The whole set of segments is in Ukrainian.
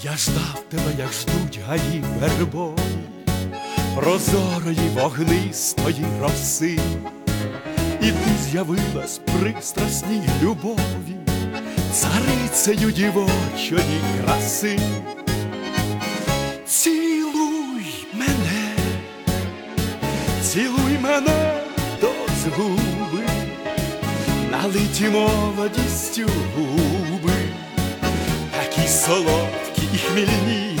Я ждав тебе, як ждуть гаї вербові, прозорої вогнистої роси, і ти з'явилась пристрасній любові, царицею дівочої краси. Цілуй мене до згуби, налиті молодістю губи, такі солодкі і хмільні.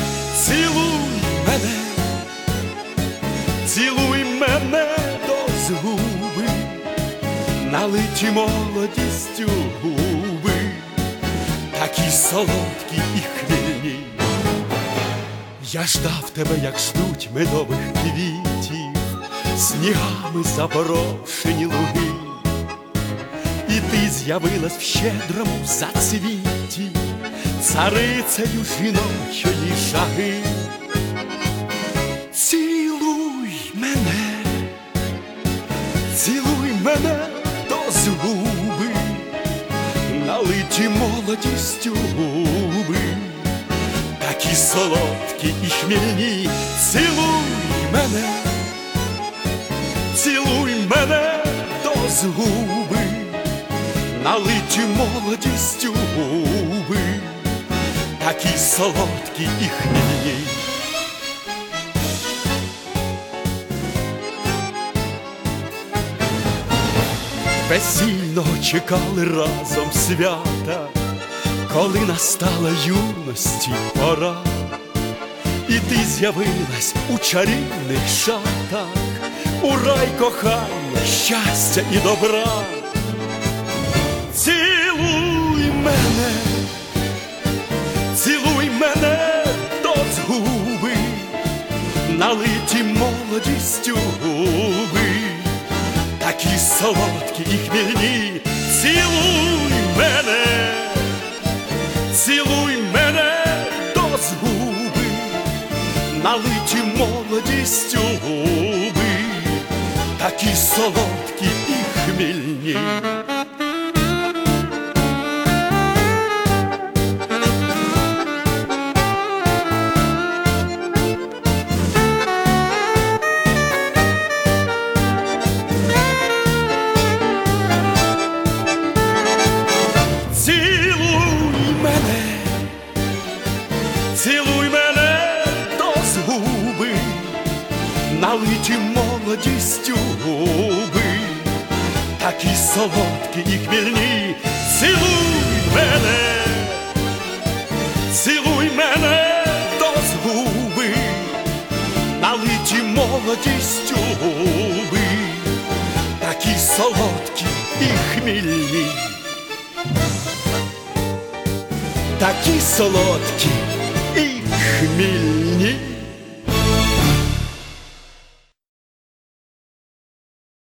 Цілуй мене до згуби, налиті молодістю губи, такі солодкі і хмільні. Я ждав тебе, як ждуть медових квітів, снігами запорошені луги, і ти з'явилась в щедрому зацвіті, царицею жіночої жаги. Цілуй мене до згуби, налиті молодістю губи, такі солодкі і хмільні. Цілуй мене до згуби, налиті молодістю губи, такі солодкі і хмільні. Весільного чекали разом свята, коли настала юності пора, і ти з'явилась у чарівних шатах, у рай кохання, щастя і добра. Цілуй мене до згуби, налиті молодістю губи, такі солодкі і хмільні. Цілуй мене до згуби, налиті молодістю губи, такі солодкі і хмільні. Цілуй мене до згуби, налиті молодістю губи, такі солодкі і хмільні. Цілуй мене до згуби, налиті молодістю губи, такі солодкі і хмільні. Такі солодкі і хмільні.